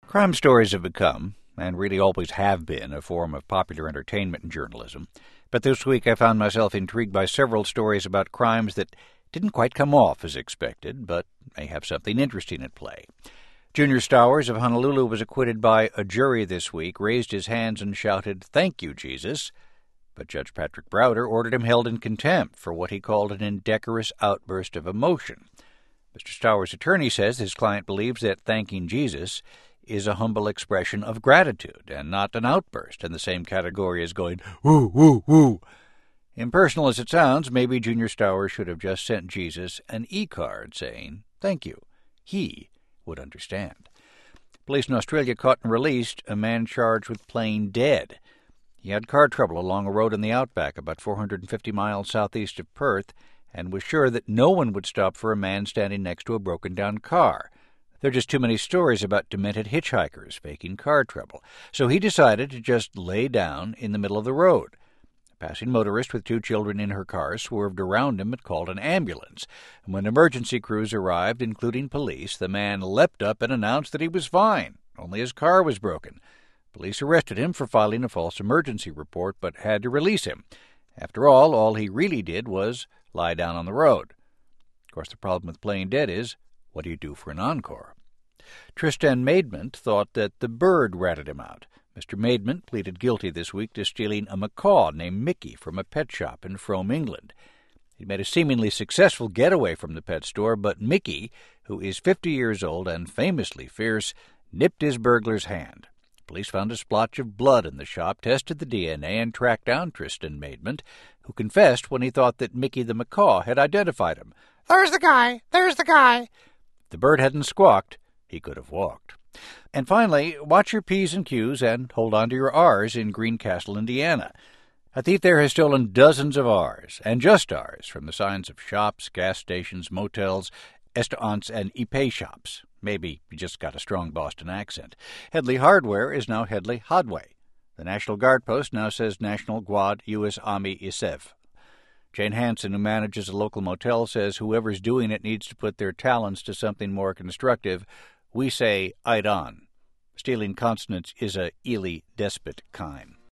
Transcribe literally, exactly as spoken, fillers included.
Crime stories have become, and really always have been, a form of popular entertainment and journalism. But this week I found myself intrigued by several stories about crimes that didn't quite come off as expected, but may have something interesting at play. Junior Stowers of Honolulu was acquitted by a jury this week, raised his hands and shouted, "Thank you, Jesus." But Judge Patrick Browder ordered him held in contempt for what he called an indecorous outburst of emotion. Mister Stowers' attorney says his client believes that thanking Jesus is a humble expression of gratitude and not an outburst in the same category as going, "Woo, woo, woo." Impersonal as it sounds, maybe Junior Stowers should have just sent Jesus an e-card saying, "Thank you." He would understand. Police in Australia caught and released a man charged with playing dead. He had car trouble along a road in the outback about four hundred fifty miles southeast of Perth and was sure that no one would stop for a man standing next to a broken-down car. There are just too many stories about demented hitchhikers faking car trouble, so he decided to just lay down in the middle of the road. A passing motorist with two children in her car swerved around him and called an ambulance. And when emergency crews arrived, including police, the man leapt up and announced that he was fine, only his car was broken. Police arrested him for filing a false emergency report, but had to release him. After all, all he really did was lie down on the road. Of course, the problem with playing dead is, what do you do for an encore? Tristan Maidment thought that the bird ratted him out. Mister Maidment pleaded guilty this week to stealing a macaw named Mickey from a pet shop in Frome, England. He made a seemingly successful getaway from the pet store, but Mickey, who is fifty years old and famously fierce, nipped his burglar's hand. Police found a splotch of blood in the shop, tested the D N A, and tracked down Tristan Maidment, who confessed when he thought that Mickey the macaw had identified him. "There's the guy! There's the guy!" If the bird hadn't squawked, he could have walked. And finally, watch your P's and Q's and hold on to your R's in Greencastle, Indiana. A thief there has stolen dozens of R's, and just R's, from the signs of shops, gas stations, motels, restaurants, and epay shops. Maybe you just got a strong Boston accent. Headley Hardware is now Headley Hodway. The National Guard post now says National Guard U S Army I S E V. Jane Hansen, who manages a local motel, says whoever's doing it needs to put their talents to something more constructive. We say, "Ide on." Stealing consonants is a Ely despot kind.